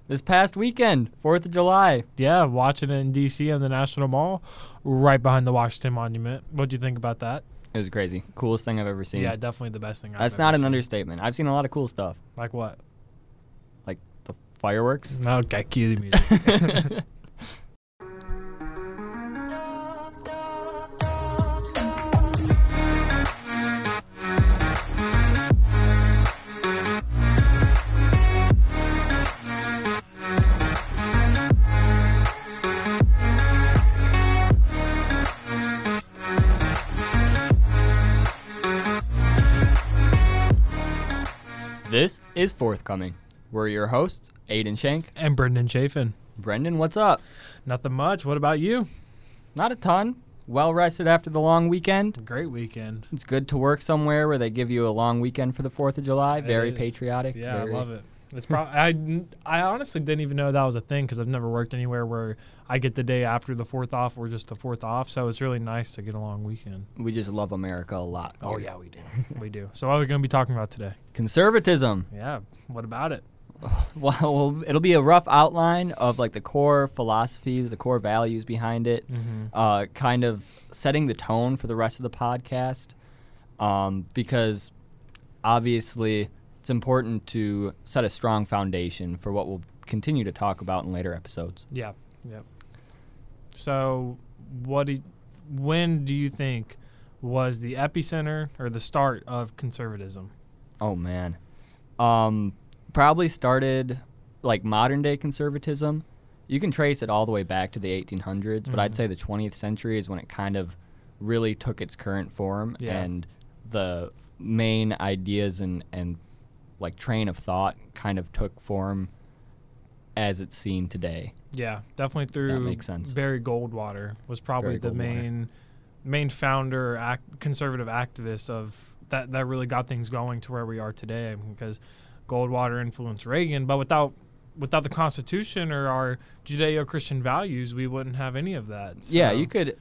This past weekend, 4th of July. Yeah, watching it in D.C. on the National Mall, right behind the Washington Monument. What'd you think about that? It was crazy. Coolest thing I've ever seen. Yeah, definitely the best thing I've ever That's seen. not an understatement. I've seen a lot of cool stuff. Like what? Like the fireworks. Okay, cue the music. This is Forthcoming. We're your hosts, Aiden Shank. And Brendan Chafin. Brendan, what's up? Nothing much. What about you? Not a ton. Well rested after the long weekend. Great weekend. It's good to work somewhere where they give you a long weekend for the 4th of July. Very is. patriotic. Yeah, very... I love it. It's probably I honestly didn't even know that was a thing because I've never worked anywhere where I get the day after the 4th off or just the 4th off. So it's really nice to get a long weekend. We just love America a lot. Oh, yeah, we do. We do. So what are we going to be talking about today? Conservatism. Yeah. What about it? Well, it'll be a rough outline of like the core philosophies, the core values behind it, kind of setting the tone for the rest of the podcast, because obviously it's important to set a strong foundation for what we'll continue to talk about in later episodes. Yeah. Yep. So when do you think was the epicenter or the start of conservatism? Oh, man. Probably started like modern day conservatism. You can trace it all the way back to the 1800s, but I'd say the 20th century is when it kind of really took its current form, and the main ideas and like train of thought kind of took form as it's seen today. Yeah, definitely through That makes sense. Barry Goldwater was probably the main founder, conservative activist of that really got things going to where we are today, because Goldwater influenced Reagan, but without the Constitution or our Judeo-Christian values, we wouldn't have any of that. So. Yeah, you could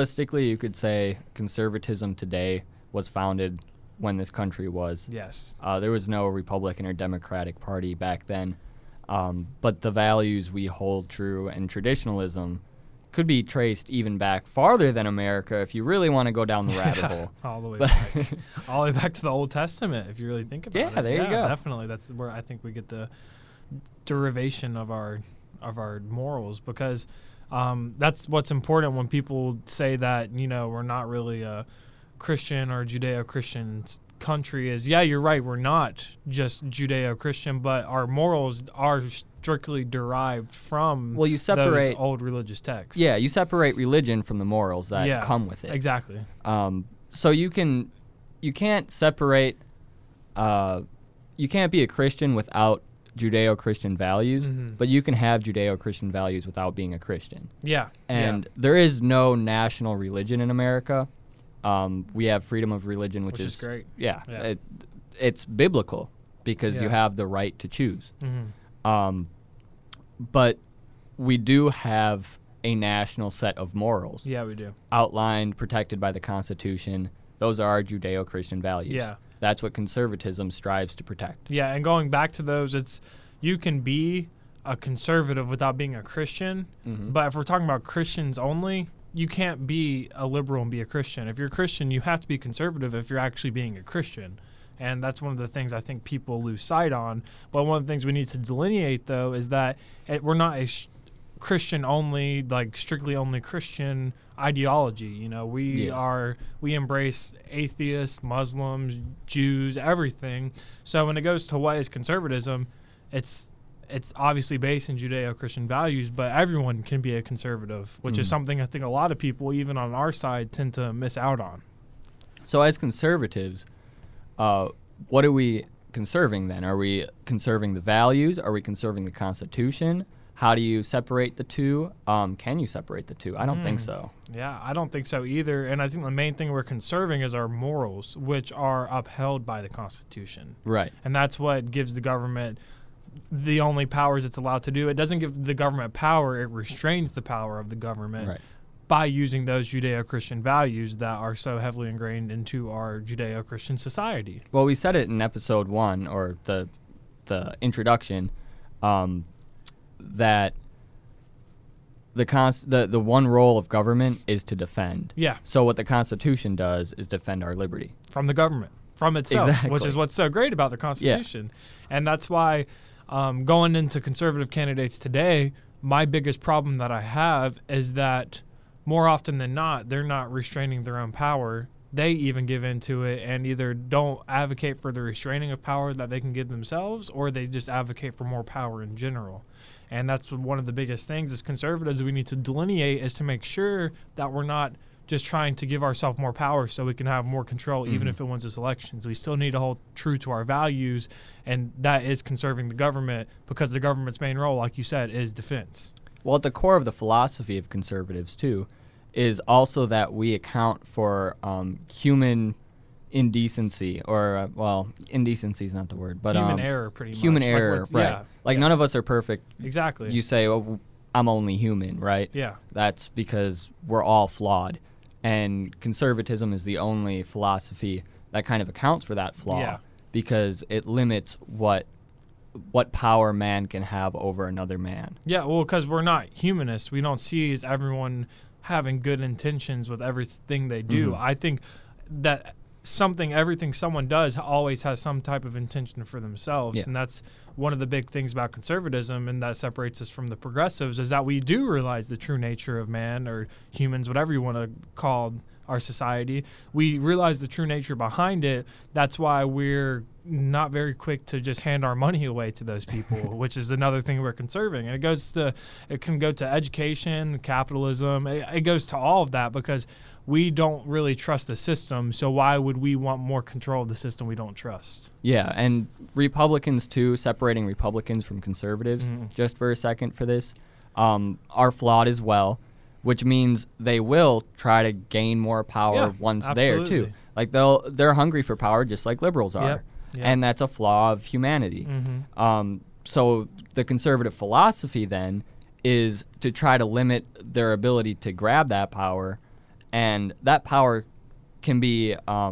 say conservatism today was founded when this country was. Yes. There was no Republican or Democratic Party back then, but the values we hold true and traditionalism could be traced even back farther than America if you really want to go down the rabbit hole. All the way back. All the way back to the Old Testament, if you really think about it. Yeah, there you go. Definitely. That's where I think we get the derivation of our morals, because that's what's important when people say that, we're not really a Christian or Judeo-Christian country is, yeah, you're right, we're not just Judeo-Christian, but our morals are strictly derived from those old religious texts. Yeah, you separate religion from the morals that come with it. Exactly. So you can't separate, you can't be a Christian without Judeo-Christian values, but you can have Judeo-Christian values without being a Christian. Yeah. And there is no national religion in America. We have freedom of religion, which is great. Yeah. It's biblical because you have the right to choose. But we do have a national set of morals. Yeah, we do. Outlined, protected by the Constitution. Those are our Judeo-Christian values. Yeah. That's what conservatism strives to protect. Yeah, and going back to those, you can be a conservative without being a Christian, but if we're talking about Christians only, you can't be a liberal and be a Christian. If you're a Christian, you have to be conservative if you're actually being a Christian. And that's one of the things I think people lose sight on. But one of the things we need to delineate, though, is that we're not a Christian only, like strictly only Christian ideology. We embrace atheists, Muslims, Jews, everything. So when it goes to what is conservatism, it's obviously based in Judeo-Christian values, but everyone can be a conservative, which is something I think a lot of people, even on our side, tend to miss out on. So as conservatives, what are we conserving then? Are we conserving the values? Are we conserving the Constitution? How do you separate the two? Can you separate the two? I don't think so. Yeah, I don't think so either. And I think the main thing we're conserving is our morals, which are upheld by the Constitution. Right. And that's what gives the government the only powers it's allowed to do. It doesn't give the government power. It restrains the power of the government by using those Judeo-Christian values that are so heavily ingrained into our Judeo-Christian society. Well, we said it in episode 1, or the introduction. that the one role of government is to defend. Yeah. So what the Constitution does is defend our liberty. From the government, from itself, Exactly. which is what's so great about the Constitution. And that's why going into conservative candidates today, my biggest problem that I have is that more often than not, they're not restraining their own power. They even give into it and either don't advocate for the restraining of power that they can give themselves, or they just advocate for more power in general. And that's one of the biggest things as conservatives we need to delineate, is to make sure that we're not just trying to give ourselves more power so we can have more control, even if it wins us elections. We still need to hold true to our values, and that is conserving the government, because the government's main role, like you said, is defense. Well, at the core of the philosophy of conservatives, too, is also that we account for human indecency, or, indecency is not the word, but human error, pretty much. Human error, right. None of us are perfect. Exactly. You say, oh, I'm only human, right? Yeah. That's because we're all flawed. And conservatism is the only philosophy that kind of accounts for that flaw, because it limits what power man can have over another man. Yeah, well, because we're not humanists. We don't see as everyone having good intentions with everything they do. I think that everything someone does always has some type of intention for themselves. And that's one of the big things about conservatism, and that separates us from the progressives, is that we do realize the true nature of man, or humans, whatever you want to call our society. We realize the true nature behind it. That's why we're not very quick to just hand our money away to those people, which is another thing we're conserving. And it can go to education, capitalism. It goes to all of that, because we don't really trust the system, so why would we want more control of the system we don't trust? Yeah, and Republicans, too, separating Republicans from conservatives, just for a second for this, are flawed as well, which means they will try to gain more power once there, too. Like, they're hungry for power just like liberals are, and that's a flaw of humanity. So the conservative philosophy, then, is to try to limit their ability to grab that power. And that power can be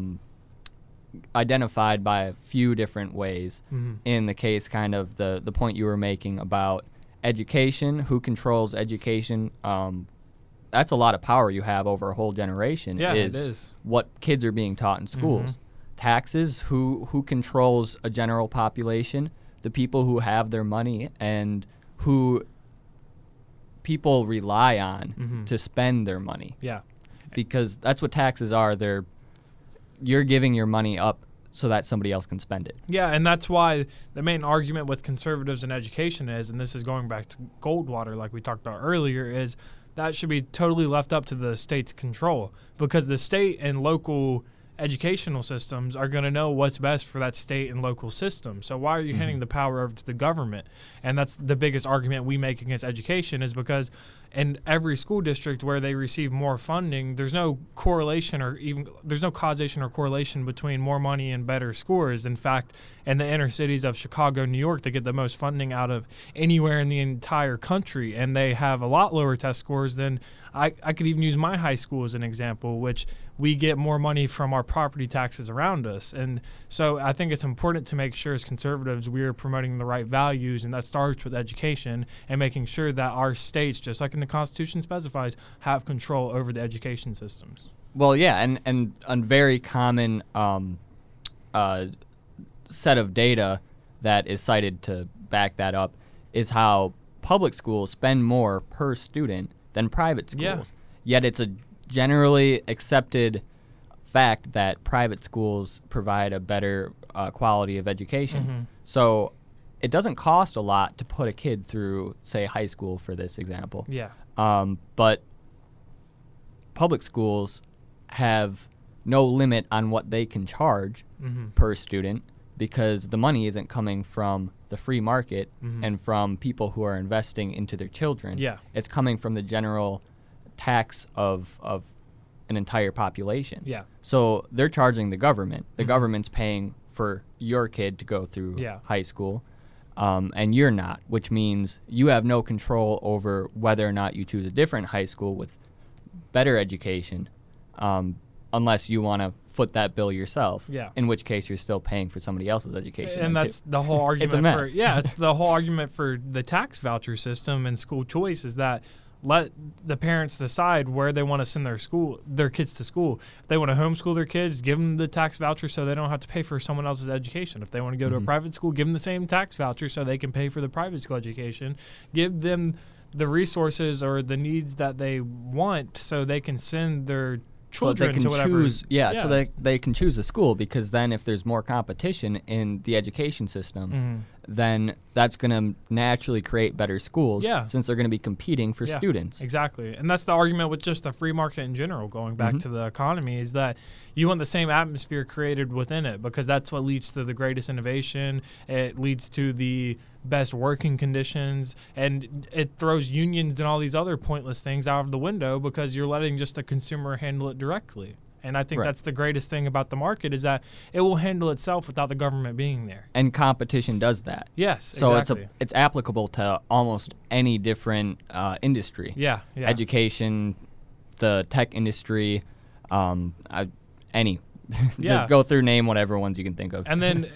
identified by a few different ways. In the case, kind of the point you were making about education, who controls education, that's a lot of power you have over a whole generation. Yeah, it is. What kids are being taught in schools. Taxes, who controls a general population, the people who have their money and who people rely on to spend their money. Yeah. Because that's what taxes are. You're giving your money up so that somebody else can spend it. Yeah, and that's why the main argument with conservatives in education is, and this is going back to Goldwater like we talked about earlier, is that should be totally left up to the state's control, because the state and local educational systems are going to know what's best for that state and local system. So why are you handing the power over to the government? And that's the biggest argument we make against education, is because in every school district where they receive more funding, there's no correlation, or even there's no causation or correlation between more money and better scores. In fact, in the inner cities of Chicago, New York, they get the most funding out of anywhere in the entire country, and they have a lot lower test scores than I could even use my high school as an example, which we get more money from our property taxes around us. And so I think it's important to make sure as conservatives we are promoting the right values, and that starts with education and making sure that our states, just like in the Constitution specifies, have control over the education systems. Well, yeah, and a very common set of data that is cited to back that up is how public schools spend more per student than private schools. Yeah. Yet it's a generally accepted fact that private schools provide a better quality of education. So it doesn't cost a lot to put a kid through, say, high school for this example. Yeah. But public schools have no limit on what they can charge per student, because the money isn't coming from the free market and from people who are investing into their children. Yeah. It's coming from the general tax of an entire population. Yeah. So they're charging the government. The government's paying for your kid to go through high school, and you're not, which means you have no control over whether or not you choose a different high school with better education, unless you want to foot that bill yourself. Yeah. In which case you're still paying for somebody else's education. And that's the whole argument. It's a mess. It's the whole argument for the tax voucher system and school choice is that let the parents decide where they want to send their kids to school. If they want to homeschool their kids, give them the tax voucher so they don't have to pay for someone else's education. If they want to go to a private school, give them the same tax voucher so they can pay for the private school education. Give them the resources or the needs that they want so they can send their children to whatever. So they can choose a school, because then if there's more competition in the education system, then that's going to naturally create better schools, since they're going to be competing for students. Exactly. And that's the argument with just the free market in general, going back to the economy, is that you want the same atmosphere created within it, because that's what leads to the greatest innovation. It leads to the best working conditions, and it throws unions and all these other pointless things out of the window because you're letting just the consumer handle it directly. And I think that's the greatest thing about the market, is that it will handle itself without the government being there. And competition does that. Yes, so exactly. it's applicable to almost any different industry. Yeah. Education, the tech industry, any. Yeah. Just go through, name whatever ones you can think of. And then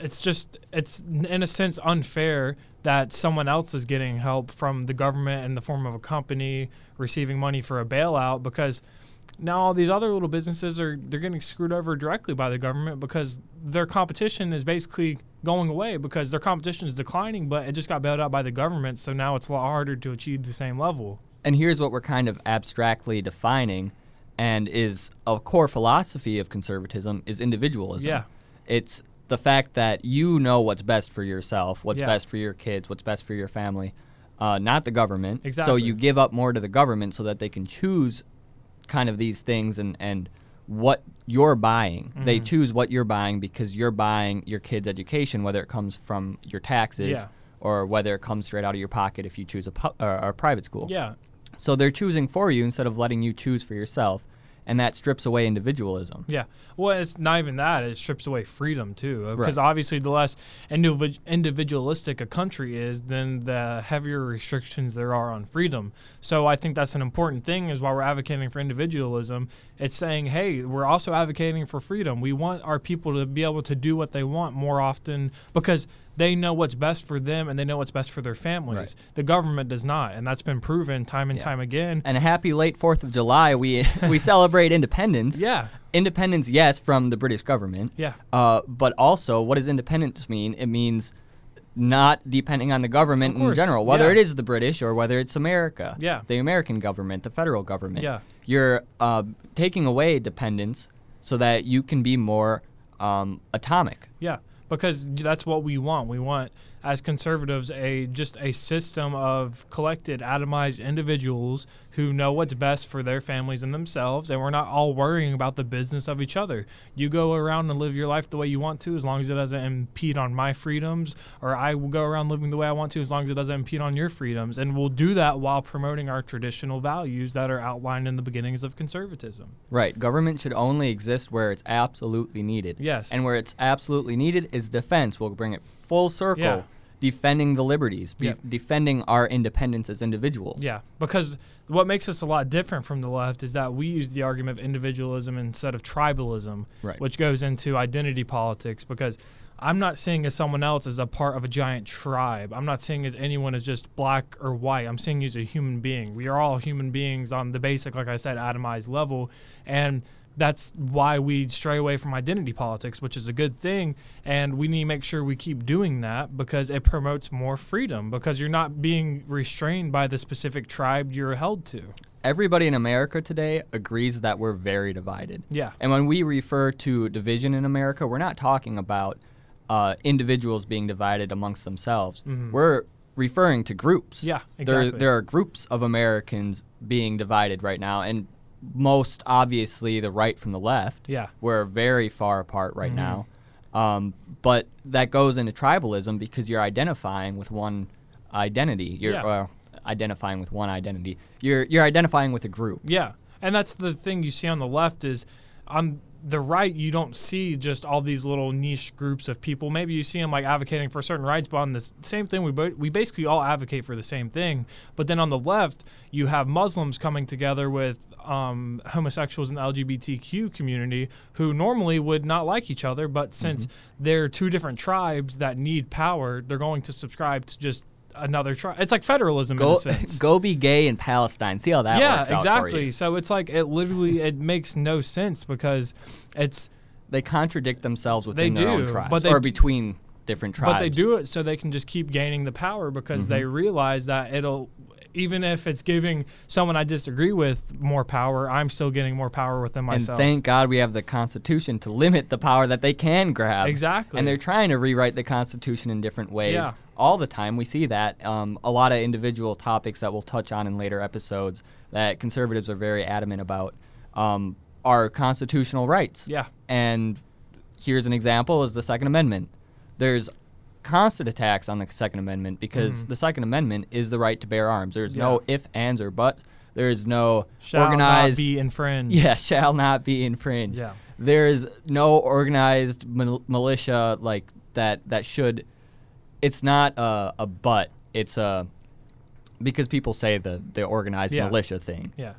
it's in a sense unfair that someone else is getting help from the government in the form of a company receiving money for a bailout, because now all these other little businesses they're getting screwed over directly by the government, because their competition is basically going away, because their competition is declining, but it just got bailed out by the government, so now it's a lot harder to achieve the same level. And here's what we're kind of abstractly defining, and is a core philosophy of conservatism, is individualism. Yeah. It's the fact that you know what's best for yourself, what's best for your kids, what's best for your family, not the government. Exactly. So you give up more to the government so that they can choose kind of these things and what you're buying. They choose what you're buying because you're buying your kid's education, whether it comes from your taxes or whether it comes straight out of your pocket if you choose a private school. Yeah. So they're choosing for you instead of letting you choose for yourself. And that strips away individualism. Yeah. Well, it's not even that. It strips away freedom, too. Because Right. obviously the less individualistic a country is, then the heavier restrictions there are on freedom. So I think that's an important thing, is while we're advocating for individualism, it's saying, hey, we're also advocating for freedom. We want our people to be able to do what they want more often, because they know what's best for them and they know what's best for their families. Right. The government does not, and that's been proven time and time again. And a happy late 4th of July. We celebrate independence. Yeah. Independence, yes, from the British government. Yeah. But also, what does independence mean? It means not depending on the government in general, whether it is the British or whether it's America. Yeah. The American government, the federal government. Yeah. You're taking away dependence so that you can be more atomic. Yeah, because that's what we want. We want, as conservatives, just a system of collected, atomized individuals who know what's best for their families and themselves, and we're not all worrying about the business of each other. You go around and live your life the way you want to, as long as it doesn't impede on my freedoms, or I will go around living the way I want to, as long as it doesn't impede on your freedoms. And we'll do that while promoting our traditional values that are outlined in the beginnings of conservatism. Right. Government should only exist where it's absolutely needed. Yes. And where it's absolutely needed is defense. We'll bring it full circle. Yeah. Defending the liberties, Yep. defending our independence as individuals. Yeah, because what makes us a lot different from the left is that we use the argument of individualism instead of tribalism, Right. which goes into identity politics, because I'm not seeing as someone else as a part of a giant tribe. I'm not seeing as anyone as just black or white. I'm seeing you as a human being. We are all human beings on the basic, like I said, atomized level, and that's why we stray away from identity politics, which is a good thing, and we need to make sure we keep doing that because it promotes more freedom, because you're not being restrained by the specific tribe you're held to. Everybody in America today agrees that we're very divided. Yeah. And when we refer to division in America, we're not talking about individuals being divided amongst themselves. We're referring to groups. Yeah, exactly. There are groups of Americans being divided right now, and most obviously the right from the left. Yeah. We're very far apart right now. But that goes into tribalism because you're identifying with one identity. You're identifying with one identity. You're identifying with a group. Yeah, and that's the thing you see on the left is on the right, you don't see just all these little niche groups of people. Maybe you see them like advocating for certain rights, but on the same thing, we basically all advocate for the same thing. But then on the left, you have Muslims coming together with homosexuals in the LGBTQ community who normally would not like each other, but since they're two different tribes that need power, they're going to subscribe to just another tribe. It's like federalism in a sense. Go be gay in Palestine. See how that works out exactly. for you. So it's like it makes no sense because they contradict themselves within their own tribes, but or between different tribes. But they do it so they can just keep gaining the power because they realize that even if it's giving someone I disagree with more power, I'm still getting more power within myself. And thank God we have the Constitution to limit the power that they can grab. Exactly. And they're trying to rewrite the Constitution in different ways. All the time we see that. A lot of individual topics that we'll touch on in later episodes that conservatives are very adamant about are constitutional rights. Yeah. And here's an example is the Second Amendment. There's constant attacks on the Second Amendment because the Second Amendment is the right to bear arms. There's no if, ands, or buts. There is no organized... Shall not be infringed. Yeah, shall not be infringed. Yeah. There is no organized militia like that should... It's not a but. It's a... Because people say the organized militia thing. Yeah.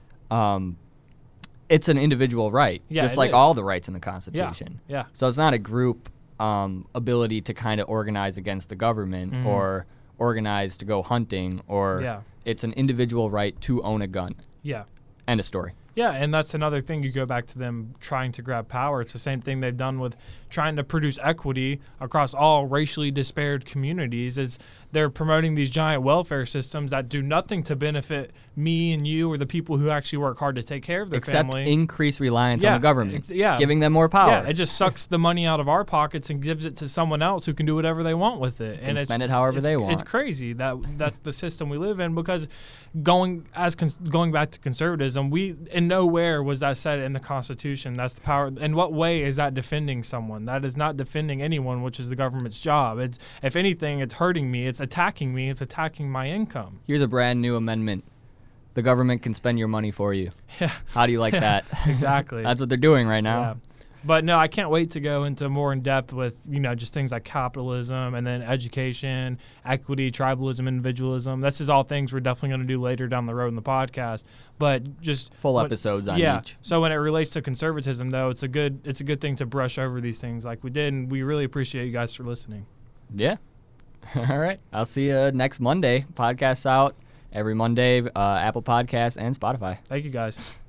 It's an individual right, just like all the rights in the Constitution. Yeah. So it's not a group ability to kind of organize against the government or organize to go hunting or it's an individual right to own a gun. Yeah. End of story. Yeah, and that's another thing. You go back to them trying to grab power. It's the same thing they've done with trying to produce equity across all racially disparate communities. Is they're promoting these giant welfare systems that do nothing to benefit me and you or the people who actually work hard to take care of their family. Except increase reliance on the government. Giving them more power. Yeah, it just sucks the money out of our pockets and gives it to someone else who can do whatever they want with it. And spend it however they want. It's crazy that's the system we live in because going back to conservatism, in nowhere was that said in the Constitution. That's the power. In what way is that defending someone? That is not defending anyone, which is the government's job. It's, if anything, it's hurting me. It's attacking me. It's attacking my income. Here's a brand new amendment. The government can spend your money for you. Yeah. How do you like that? Exactly. That's what they're doing right now. Yeah. But no, I can't wait to go into more in depth with, just things like capitalism and then education, equity, tribalism, individualism. This is all things we're definitely going to do later down the road in the podcast. But just full episodes on each. So when it relates to conservatism, though, it's a good thing to brush over these things like we did, and we really appreciate you guys for listening. Yeah. All right. I'll see you next Monday. Podcast's out every Monday, Apple Podcasts and Spotify. Thank you, guys.